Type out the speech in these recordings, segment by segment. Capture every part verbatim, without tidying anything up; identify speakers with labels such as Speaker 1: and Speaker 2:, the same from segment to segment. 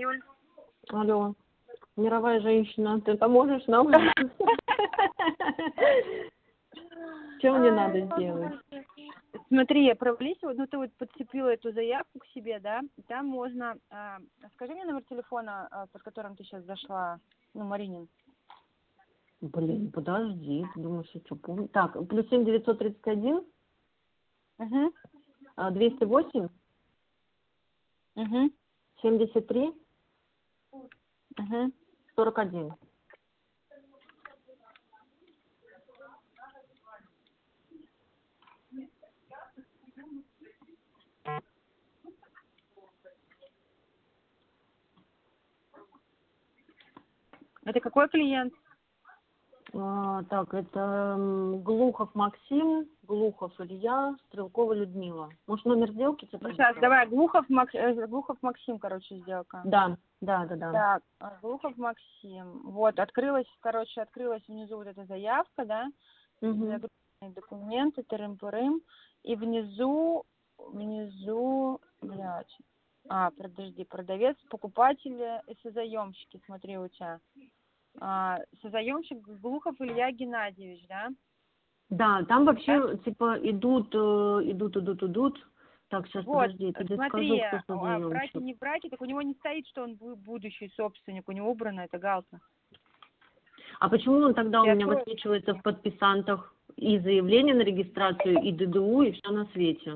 Speaker 1: Юль.
Speaker 2: Алло, мировая женщина, ты поможешь нам? Что мне надо сделать?
Speaker 1: Смотри, провались, ну ты вот подцепила эту заявку к себе, да? Там можно, а, скажи мне номер телефона, а, под которым ты сейчас зашла, ну, Маринин.
Speaker 2: Блин, подожди, ты думаешь, я что помню? Так, плюс семь девятьсот тридцать один,
Speaker 1: Угу.
Speaker 2: двести восемь,
Speaker 1: Угу.
Speaker 2: семьдесят три,
Speaker 1: Угу.
Speaker 2: сорок один.
Speaker 1: Это какой клиент?
Speaker 2: А, так, это м, Глухов Максим, Глухов Илья, Стрелкова Людмила. Может, номер сделки тебе
Speaker 1: Ну, сейчас,
Speaker 2: продиктовать?
Speaker 1: давай, Глухов, Мак... э, Глухов Максим, короче, сделка.
Speaker 2: Да, да, да, да.
Speaker 1: Так, а, Глухов Максим. Вот, открылась, короче, открылась внизу вот эта заявка, да?
Speaker 2: Угу.
Speaker 1: Загруженные документы, тырым-пырым. И внизу, внизу, блядь. А, подожди, продавец, покупатели и созаемщики, смотри, у тебя. А, созаемщик Глухов Илья Геннадьевич, да?
Speaker 2: Да, там вообще,
Speaker 1: Да?
Speaker 2: типа, идут, э, идут, идут, идут. Так, сейчас,
Speaker 1: Вот,
Speaker 2: подожди, я тебе
Speaker 1: смотри,
Speaker 2: скажу, кто
Speaker 1: а а в браке,
Speaker 2: созаемщик.
Speaker 1: не в браке, так у него не стоит, что он бу- будущий собственник, у него убрана эта галка.
Speaker 2: А почему он тогда у
Speaker 1: Ты
Speaker 2: меня
Speaker 1: открой.
Speaker 2: высвечивается в подписантах и заявление на регистрацию, и ДДУ, и все на свете?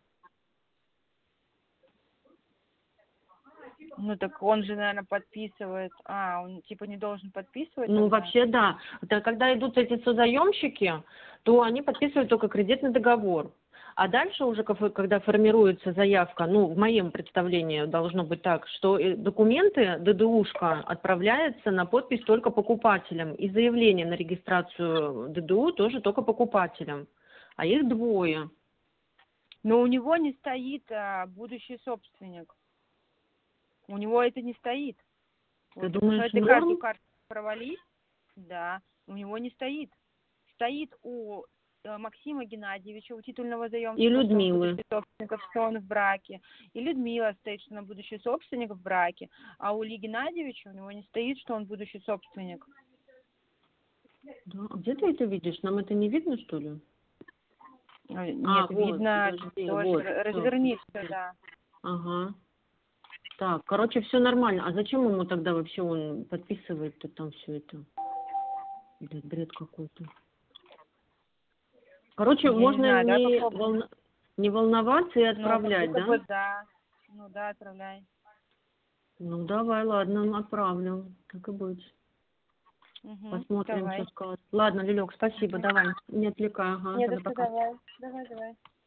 Speaker 1: Ну так он же, наверное, подписывает. А, он типа не должен подписывать
Speaker 2: Ну,
Speaker 1: тогда?
Speaker 2: вообще, да. Это когда идут эти созаемщики, то они подписывают только кредитный договор. А дальше уже, кафе- когда формируется заявка, ну, в моем представлении должно быть так, что э, документы, ДДУшка отправляется на подпись только покупателям, и заявление на регистрацию ДДУ тоже только покупателям. А их двое.
Speaker 1: Но у него не стоит а, будущий собственник. У него это не стоит.
Speaker 2: Ты
Speaker 1: Вот ты
Speaker 2: думаешь,
Speaker 1: посмотри, ты каждую
Speaker 2: норм?
Speaker 1: карту провались. Да, у него не стоит. Стоит у э, Максима Геннадьевича, у титульного
Speaker 2: И
Speaker 1: заемщика, что он
Speaker 2: Людмилы.
Speaker 1: будущий собственник, что он в браке. И Людмила стоит, что она будущий собственник в браке. А у Ильи Геннадьевича у него не стоит, что он будущий собственник.
Speaker 2: Да, а где ты это видишь? Нам это не видно, что ли?
Speaker 1: Э,
Speaker 2: А,
Speaker 1: Нет,
Speaker 2: вот,
Speaker 1: видно,
Speaker 2: подожди,
Speaker 1: тоже
Speaker 2: вот,
Speaker 1: р-
Speaker 2: все.
Speaker 1: разверни все, да.
Speaker 2: Ага. Так, короче, все нормально. А зачем ему тогда вообще он подписывает-то там все это? Блин, бред какой-то. Короче,
Speaker 1: Я не
Speaker 2: можно
Speaker 1: знаю, давай
Speaker 2: не,
Speaker 1: попробуем.
Speaker 2: волна- не волноваться и
Speaker 1: Ну, как
Speaker 2: отправлять,
Speaker 1: будто
Speaker 2: да?
Speaker 1: бы да. Ну да, отправляй.
Speaker 2: Ну, давай, ладно, отправлю. Так и быть.
Speaker 1: Угу,
Speaker 2: Посмотрим, что
Speaker 1: давай.
Speaker 2: скажет. Ладно, Лилек, спасибо,
Speaker 1: Угу.
Speaker 2: давай. Не отвлекай, ага,
Speaker 1: Не, да
Speaker 2: тогда
Speaker 1: что,
Speaker 2: пока.
Speaker 1: давай. Давай, давай.